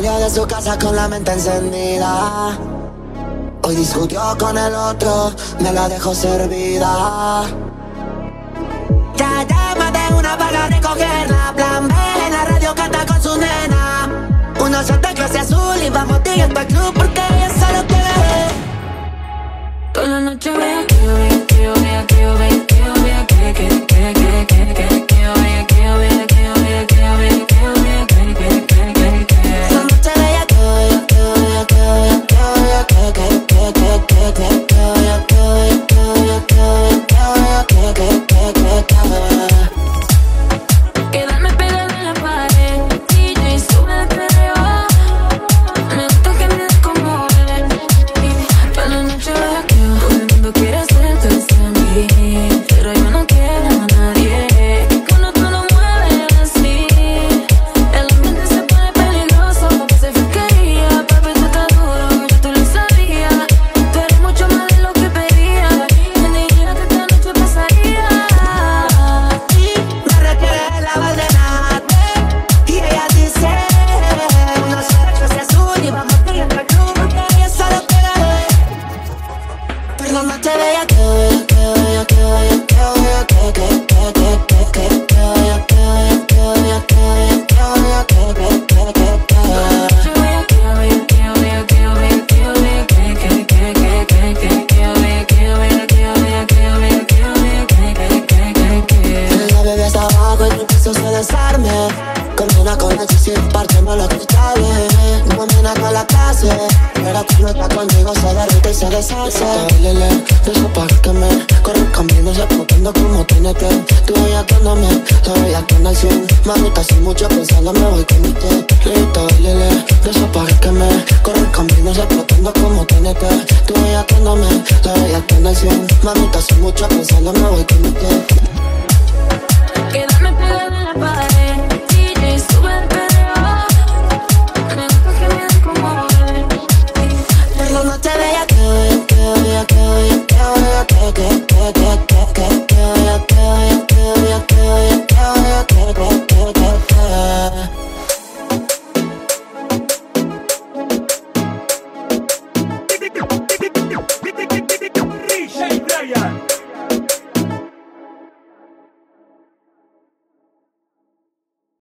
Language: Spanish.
Salió de su casa con la mente encendida. Hoy discutió con el otro, me la dejó servida. Ya llama de una para recogerla. Plan B, en la radio canta con su nena. Uno shot de clase azul y vamos directo al club porque ella solo quiere ver. Toda la noche vea que yo vea, que yo vea, que yo vea, que yo vea, que yo vea, que yo vea, que yo vea, que yo vea, que yo vea, que la noche bella, que yo vea, que yo vea, que yo vea, que yo vea, que yo vea, que yo vea, que yo vea, que yo vea, que yo vea, que yo vea. Quedarme pegada en la pared, DJ sube el perreo. Me gusta que me des como él. Toda la noche vea que todo el mundo quiere hacerte a mí, pero yo no quiero a nadie. Cuando tú lo mueves así, el ambiente se pone peligroso. Se fiscalía, papi, tú estás duro, yo tú lo sabía. Tú eres mucho más de lo que pedía. Me dijeron que esta noche pasaría. Me requiere la valdenate y ella dice: no sé que sea azul y vamos a ir al club porque ella solo quiere ver. Pero no te veía que vea, que vea, que vea, que vea, que vea, que vea, que vea, que vea, que vea, que vea, que vea, que vea, que vea, que vea, que vea. La bebé está abajo y no quiso desarme. Combina con la chis y partimos lo que está bien. No combina con la clase, pero cuando está conmigo se derrite y se deshace. Lele, de eso para que me corre camino, se explotando como TNT. Tú bellaqueándome, la bellaqueando al 100. Mamita, sin mucho pensando me voy con mi té. Listo, lele, de eso para que me corre camino, se explotando como TNT. Tú bellaqueándome, la bellaqueando al 100. Mamita, sin mucho pensando me voy con mi té. Quedarme pegada en la pared, DJ sube el perreo. Me gusta que me des como él. Pero no te veía que vea, que vea, que vea, que vea, que vea, que vea, que vea, que vea, que vea, que vea, que vea, que vea, que vea, que vea.